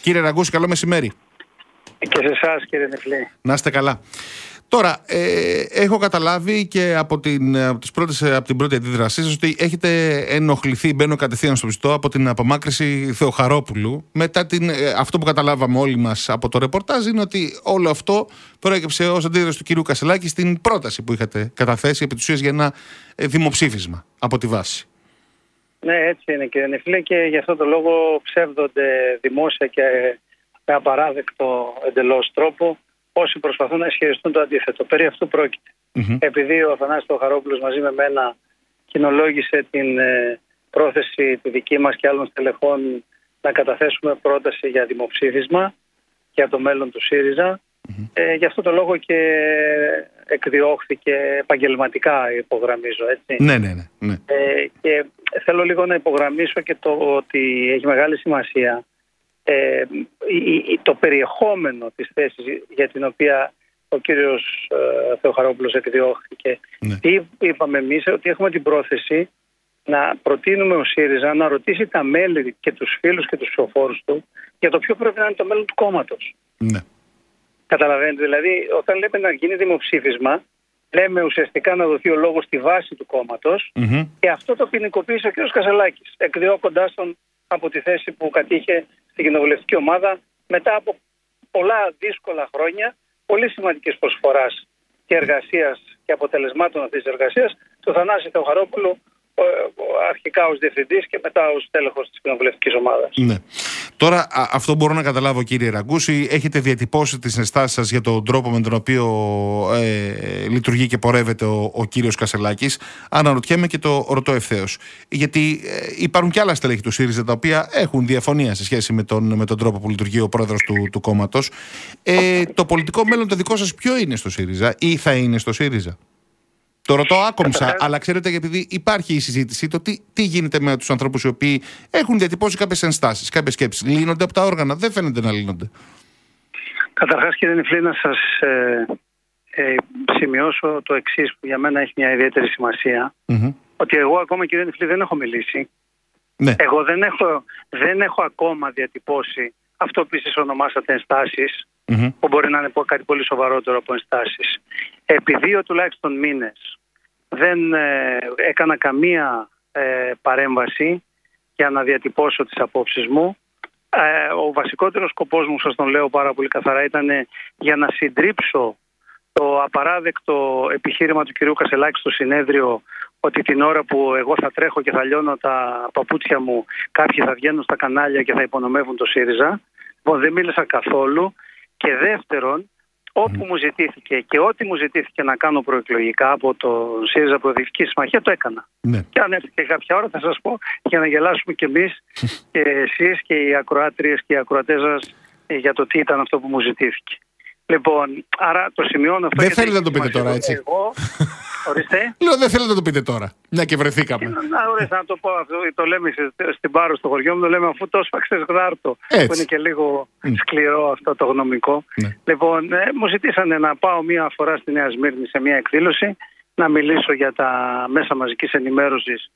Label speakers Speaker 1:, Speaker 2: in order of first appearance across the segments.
Speaker 1: Κύριε Ραγκούση, καλό μεσημέρι.
Speaker 2: Και σε εσάς, κύριε Νεφλή.
Speaker 1: Να είστε καλά. Τώρα, έχω καταλάβει και από την πρώτη αντίδρασή σας ότι έχετε ενοχληθεί, μπαίνω κατευθείαν στο πιστό, από την απομάκρυνση Θεοχαρόπουλου. Μετά αυτό που καταλάβαμε όλοι μας από το ρεπορτάζ είναι ότι όλο αυτό προέκυψε ως αντίδραση του κυρίου Κασσελάκη στην πρόταση που είχατε καταθέσει επί της ουσίας για ένα δημοψήφισμα από τη βάση.
Speaker 2: Ναι, έτσι είναι, κύριε Νεφλή, και γι' αυτό το λόγο ψεύδονται δημόσια και με απαράδεκτο εντελώς τρόπο όσοι προσπαθούν να ισχυριστούν το αντίθετο. Περί αυτού πρόκειται. Επειδή ο Αθανάσης Θεοχαρόπουλος μαζί με μένα κοινολόγησε την πρόθεση τη δική μας και άλλων στελεχών να καταθέσουμε πρόταση για δημοψήφισμα για το μέλλον του ΣΥΡΙΖΑ, γι' αυτό το λόγο και εκδιώχθηκε επαγγελματικά, υπογραμμίζω, έτσι.
Speaker 1: Ναι.
Speaker 2: Και θέλω λίγο να υπογραμμίσω και το ότι έχει μεγάλη σημασία το περιεχόμενο της θέσης για την οποία ο κύριος Θεοχαρόπουλος εκδιώχθηκε. Τι είπαμε εμείς? Ότι έχουμε την πρόθεση να προτείνουμε ο ΣΥΡΙΖΑ να ρωτήσει τα μέλη και τους φίλους και τους ψηφοφόρους του για το ποιο πρέπει να είναι το μέλλον του κόμματος.
Speaker 1: Ναι.
Speaker 2: Καταλαβαίνετε, δηλαδή όταν λέμε να γίνει δημοψήφισμα, λέμε ουσιαστικά να δοθεί ο λόγος στη βάση του κόμματος, και αυτό το ποινικοποίησε ο κ. Κασσελάκης, εκδιώκοντάς τον από τη θέση που κατήχε στην κοινοβουλευτική ομάδα μετά από πολλά δύσκολα χρόνια πολύ σημαντικής προσφοράς και εργασίας και αποτελεσμάτων αυτής της εργασίας του Θανάση Θεοχαρόπουλου, αρχικά ως διευθυντής και μετά ως τέλεχος της κοινοβουλευτικής ομάδας.
Speaker 1: Ναι. Τώρα, αυτό μπορώ να καταλάβω, κύριε Ραγκούση. Έχετε διατυπώσει τις ενστάσεις σας για τον τρόπο με τον οποίο λειτουργεί και πορεύεται ο κύριος Κασσελάκης. Αναρωτιέμαι και το ρωτώ ευθέως. Γιατί υπάρχουν και άλλα στελέχη του ΣΥΡΙΖΑ τα οποία έχουν διαφωνία σε σχέση με τον τρόπο που λειτουργεί ο πρόεδρος του κόμματος. Το πολιτικό μέλλον το δικό σας ποιο είναι στο ΣΥΡΙΖΑ ή θα είναι στο ΣΥΡΙΖΑ? Το ρωτώ άκομψα, αλλά ξέρετε, επειδή υπάρχει η συζήτηση, το τι γίνεται με τους ανθρώπους οι οποίοι έχουν διατυπώσει κάποιες ενστάσεις, κάποιες σκέψεις. Λύνονται από τα όργανα? Δεν φαίνεται να λύνονται.
Speaker 2: Καταρχάς, κύριε Νεφλή, να σας σημειώσω το εξής, που για μένα έχει μια ιδιαίτερη σημασία. Ότι εγώ ακόμα, κύριε Νεφλή, δεν έχω μιλήσει.
Speaker 1: Ναι.
Speaker 2: Εγώ δεν έχω ακόμα διατυπώσει αυτό που εσείς ονομάσατε ενστάσεις, που μπορεί να είναι κάτι πολύ σοβαρότερο από ενστάσεις. Επί 2 τουλάχιστον μήνες δεν έκανα καμία παρέμβαση για να διατυπώσω τις απόψεις μου. Ο βασικότερος σκοπός μου, σας τον λέω πάρα πολύ καθαρά, ήταν για να συντρίψω το απαράδεκτο επιχείρημα του κυρίου Κασσελάκη στο συνέδριο, ότι την ώρα που εγώ θα τρέχω και θα λιώνω τα παπούτσια μου, κάποιοι θα βγαίνουν στα κανάλια και θα υπονομεύουν το ΣΥΡΙΖΑ. Λοιπόν, δεν μίλησα καθόλου. Και δεύτερον, όπου μου ζητήθηκε και ό,τι μου ζητήθηκε να κάνω προεκλογικά από το ΣΥΡΙΖΑ Προοδευτική Συμμαχία, το έκανα. Ναι. Και αν έρθει και κάποια ώρα θα σας πω, για να γελάσουμε κι εμείς και εσείς και οι ακροάτριες και οι ακροατές σας για το τι ήταν αυτό που μου ζητήθηκε. Λοιπόν, άρα το σημειώνω αυτό.
Speaker 1: Δεν θέλετε να το πείτε τώρα, έτσι?
Speaker 2: Ορίστε.
Speaker 1: Λέω, δεν θέλετε να το πείτε τώρα, μια και βρεθήκαμε.
Speaker 2: Να το πω αυτό, το λέμε στην Πάρο στο χωριό μου, το λέμε αφού το έσφαξες γδάρτο, που είναι και λίγο σκληρό αυτό το γνωμικό. Ναι. Λοιπόν, μου ζητήσανε να πάω μία φορά στη Νέα Σμύρνη σε μία εκδήλωση, να μιλήσω για τα μέσα μαζικής ενημέρωσης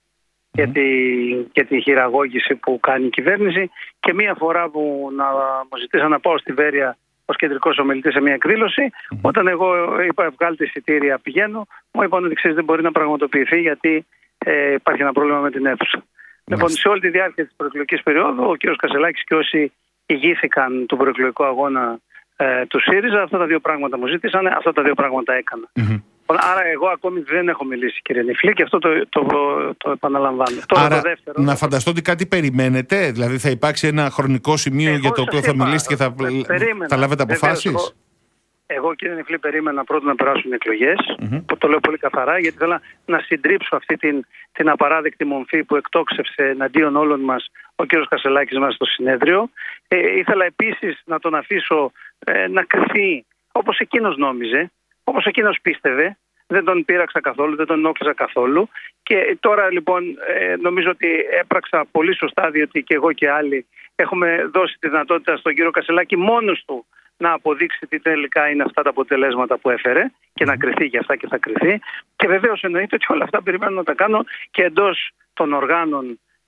Speaker 2: και τη χειραγώγηση που κάνει η κυβέρνηση, και μία φορά που μου ζητήσαν να πάω στη Βέρεια ως κεντρικός ομιλητής σε μια εκδήλωση. Όταν εγώ είπα βγάλτε εισιτήρια, πηγαίνω, μου είπαν ότι ξέρεις, δεν μπορεί να πραγματοποιηθεί γιατί υπάρχει ένα πρόβλημα με την αίθουσα. Λοιπόν, σε όλη τη διάρκεια της προεκλογικής περίοδου, ο κ. Κασσελάκης και όσοι ηγήθηκαν τον προεκλογικό αγώνα του ΣΥΡΙΖΑ, αυτά τα δύο πράγματα μου ζήτησαν, αυτά τα δύο πράγματα έκανα. Άρα εγώ ακόμη δεν έχω μιλήσει, κύριε Νεφλή, και αυτό το επαναλαμβάνω. Τώρα
Speaker 1: άρα,
Speaker 2: το δεύτερο,
Speaker 1: να φανταστώ ότι κάτι περιμένετε, δηλαδή θα υπάρξει ένα χρονικό σημείο για το οποίο θα μιλήσετε και θα λάβετε αποφάσεις.
Speaker 2: Εγώ, κύριε Νεφλή, περίμενα πρώτα να περάσουν εκλογές, που το λέω πολύ καθαρά, γιατί θέλω να συντρίψω αυτή την απαράδεκτη μομφή που εκτόξευσε εναντίον όλων μας ο κύριος Κασσελάκης μας στο συνέδριο. Ήθελα επίσης να τον αφήσω να κρυφεί όπως εκείνος νόμιζε, όπως εκείνος πίστευε. Δεν τον πείραξα καθόλου, δεν τον ενόχλησα καθόλου. Και τώρα λοιπόν νομίζω ότι έπραξα πολύ σωστά, διότι και εγώ και άλλοι έχουμε δώσει τη δυνατότητα στον κύριο Κασσελάκη μόνος του να αποδείξει τι τελικά είναι αυτά τα αποτελέσματα που έφερε και να κριθεί για αυτά και θα κριθεί. Και βεβαίως εννοείται ότι όλα αυτά περιμένω να τα κάνω και εντός των οργάνων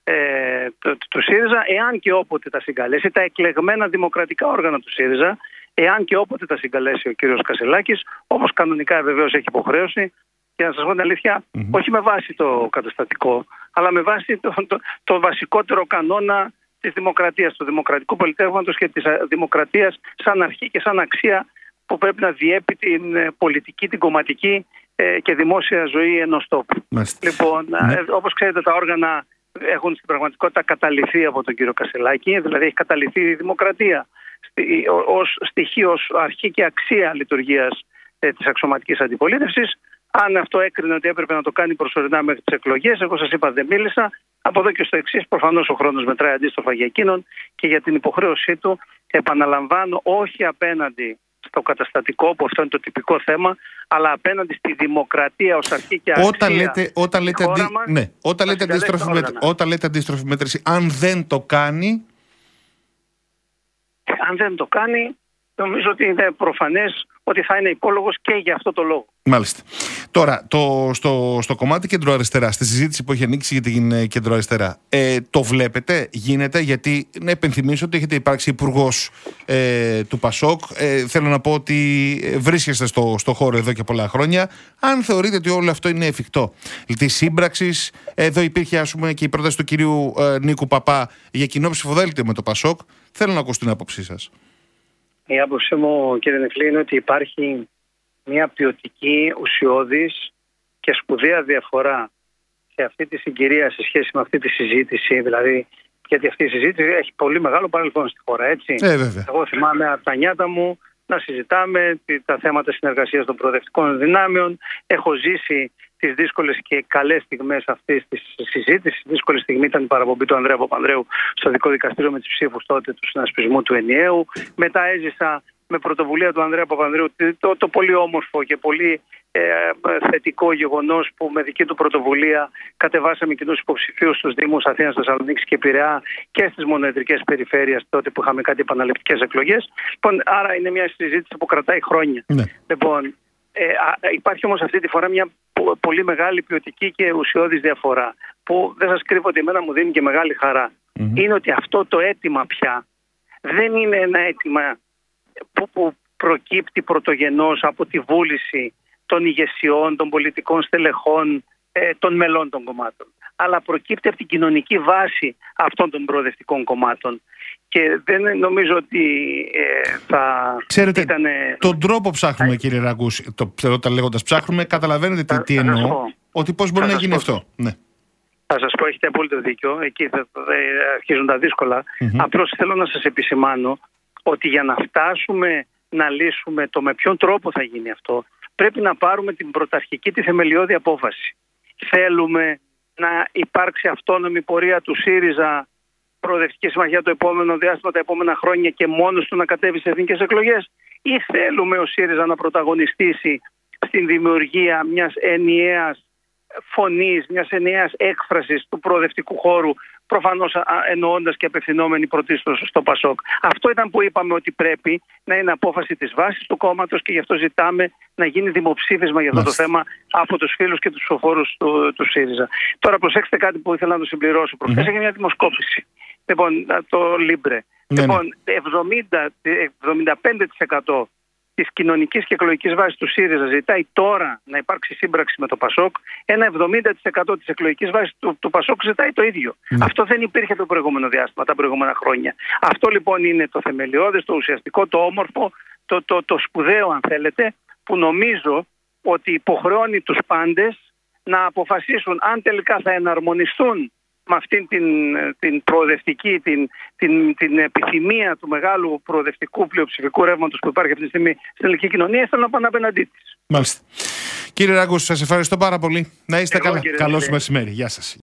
Speaker 2: του ΣΥΡΙΖΑ, εάν και όποτε τα συγκαλέσει, τα εκλεγμένα δημοκρατικά όργανα του ΣΥΡΙΖΑ, εάν και όποτε τα συγκαλέσει ο κύριος Κασσελάκης, όπως κανονικά βεβαίως έχει υποχρέωση. Και να σας πω την αλήθεια, όχι με βάση το καταστατικό, αλλά με βάση το βασικότερο κανόνα της δημοκρατίας, του δημοκρατικού πολιτεύματος και της δημοκρατίας σαν αρχή και σαν αξία που πρέπει να διέπει την πολιτική, την κομματική και δημόσια ζωή ενός τόπου. Λοιπόν, όπως ξέρετε, τα όργανα έχουν στην πραγματικότητα καταληφθεί από τον κύριο Κασσελάκη, δηλαδή έχει καταληφθεί η δημοκρατία ως στοιχείο, ως αρχή και αξία λειτουργίας της αξιωματικής αντιπολίτευσης. Αν αυτό έκρινε ότι έπρεπε να το κάνει προσωρινά μέχρι τις εκλογές, εγώ σας είπα δεν μίλησα. Από εδώ και στο εξής, προφανώς ο χρόνος μετράει αντίστοιχα για εκείνον και για την υποχρέωσή του, επαναλαμβάνω, όχι απέναντι στο καταστατικό, που αυτό είναι το τυπικό θέμα, αλλά απέναντι στη δημοκρατία ως αρχή και αξία.
Speaker 1: Όταν λέτε αντίστροφη μέτρηση, αν δεν το κάνει...
Speaker 2: Αν δεν το κάνει, νομίζω ότι είναι προφανές ότι θα είναι υπόλογος και για αυτό το λόγο.
Speaker 1: Μάλιστα. Τώρα, στο κομμάτι κεντροαριστερά, στη συζήτηση που έχει ανοίξει για την κεντροαριστερά, το βλέπετε, γίνεται, γιατί να επενθυμίσω ότι έχετε υπάρξει υπουργός του ΠΑΣΟΚ. Θέλω να πω ότι βρίσκεστε στο χώρο εδώ και πολλά χρόνια. Αν θεωρείτε ότι όλο αυτό είναι εφικτό, τη σύμπραξη, εδώ υπήρχε ας πούμε και η πρόταση του κυρίου Νίκου Παπά για κοινό ψηφοδέλτιο με το ΠΑΣΟΚ. Θέλω να ακούσω την άποψή σας.
Speaker 2: Η άποψή μου, κύριε Νεφλή, είναι ότι υπάρχει μια ποιοτική, ουσιώδης και σπουδαία διαφορά σε αυτή τη συγκυρία σε σχέση με αυτή τη συζήτηση. Δηλαδή, γιατί αυτή η συζήτηση έχει πολύ μεγάλο παρελθόν στη χώρα, έτσι. Εγώ θυμάμαι από τα νιάτα μου να συζητάμε τα θέματα συνεργασίας των προοδευτικών δυνάμεων. Έχω ζήσει τις δύσκολες και καλές στιγμές αυτής της συζήτησης. Η δύσκολη στιγμή ήταν η παραπομπή του Ανδρέα Παπανδρέου στο Ειδικό Δικαστήριο με τις ψήφους τότε του συνασπισμού του ενιαίου. Μετά έζησα με πρωτοβουλία του Ανδρέα Παπανδρέου το πολύ όμορφο και πολύ θετικό γεγονός που με δική του πρωτοβουλία κατεβάσαμε κοινούς υποψηφίους στους Δήμους Αθήνας, Θεσσαλονίκης και Πειραιά και στις μονοεδρικές περιφέρειες τότε που είχαμε κάτι επαναληπτικές εκλογές. Λοιπόν, άρα είναι μια συζήτηση που κρατάει χρόνια. Ναι. Λοιπόν, υπάρχει όμως αυτή τη φορά μια πολύ μεγάλη ποιοτική και ουσιώδης διαφορά που δεν σας κρύβω ότι εμένα μου δίνει και μεγάλη χαρά. Είναι ότι αυτό το αίτημα πια δεν είναι ένα αίτημα που προκύπτει πρωτογενώς από τη βούληση των ηγεσιών, των πολιτικών στελεχών, των μελών των κομμάτων, αλλά προκύπτει από την κοινωνική βάση αυτών των προοδευτικών κομμάτων. Και δεν νομίζω ότι θα
Speaker 1: ξέρετε,
Speaker 2: ήταν...
Speaker 1: τον τρόπο ψάχνουμε, κύριε Ραγκούση, όταν λέγοντας ψάχνουμε, καταλαβαίνετε τι εννοώ, ότι πώς μπορεί να γίνει αυτό. Ναι.
Speaker 2: Θα σας πω, έχετε απόλυτο δίκιο, εκεί θα αρχίζουν τα δύσκολα. Απλώς θέλω να σας επισημάνω ότι για να φτάσουμε να λύσουμε το με ποιον τρόπο θα γίνει αυτό, πρέπει να πάρουμε την πρωταρχική, τη θεμελιώδη απόφαση. Θέλουμε να υπάρξει αυτόνομη πορεία του ΣΥΡΙΖΑ, προοδευτική συμμαχία το επόμενο διάστημα, τα επόμενα χρόνια και μόνος του να κατέβει σε εθνικές εκλογές, ή θέλουμε ο ΣΥΡΙΖΑ να πρωταγωνιστήσει στην δημιουργία μιας ενιαίας φωνής, μιας ενιαίας έκφρασης του προοδευτικού χώρου, προφανώς εννοώντας και απευθυνόμενοι πρωτίστως στο ΠΑΣΟΚ. Αυτό ήταν που είπαμε ότι πρέπει να είναι απόφαση της βάσης του κόμματος και γι' αυτό ζητάμε να γίνει δημοψήφισμα για αυτό το θέμα από τους φίλους και τους ψηφοφόρους του ΣΥΡΙΖΑ. Τώρα προσέξτε κάτι που ήθελα να το συμπληρώσω. Προχθές έγινε μια δημοσκόπηση. Λοιπόν, το Λίμπρε. Λοιπόν, 75% της κοινωνικής και εκλογικής βάσης του ΣΥΡΙΖΑ ζητάει τώρα να υπάρξει σύμπραξη με το ΠΑΣΟΚ. Ένα 70% της εκλογικής βάσης του ΠΑΣΟΚ ζητάει το ίδιο. Αυτό δεν υπήρχε το προηγούμενο διάστημα, τα προηγούμενα χρόνια. Αυτό λοιπόν είναι το θεμελιώδες, το ουσιαστικό, το όμορφο, το σπουδαίο αν θέλετε, που νομίζω ότι υποχρεώνει τους πάντες να αποφασίσουν αν τελικά θα εναρμονιστούν με αυτήν την προοδευτική, την επιθυμία του μεγάλου προοδευτικού πλειοψηφικού ρεύματος που υπάρχει αυτή τη στιγμή στην ελληνική κοινωνία, θέλω να πάνε απέναντί της.
Speaker 1: Μάλιστα. Κύριε Ραγκούση, σας ευχαριστώ πάρα πολύ. Να είστε καλά. Καλώς μεσημέρι. Γεια σας.